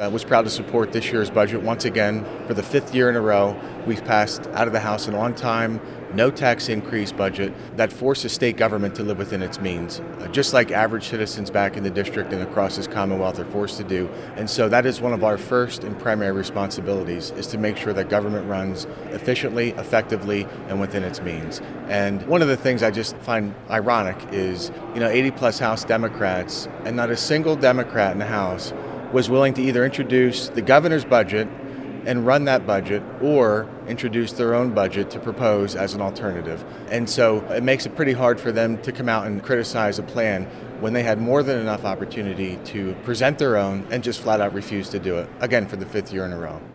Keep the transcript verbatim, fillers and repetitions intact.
I was proud to support this year's budget. Once again, for the fifth year in a row, we've passed out of the House an on-time, no tax increase budget that forces state government to live within its means, uh, just like average citizens back in the district and across this Commonwealth are forced to do. And so that is one of our first and primary responsibilities, is to make sure that government runs efficiently, effectively, and within its means. And one of the things I just find ironic is, you know, eighty plus House Democrats, and not a single Democrat in the House was willing to either introduce the governor's budget and run that budget, or introduce their own budget to propose as an alternative. And so it makes it pretty hard for them to come out and criticize a plan when they had more than enough opportunity to present their own and just flat out refuse to do it, again, for the fifth year in a row.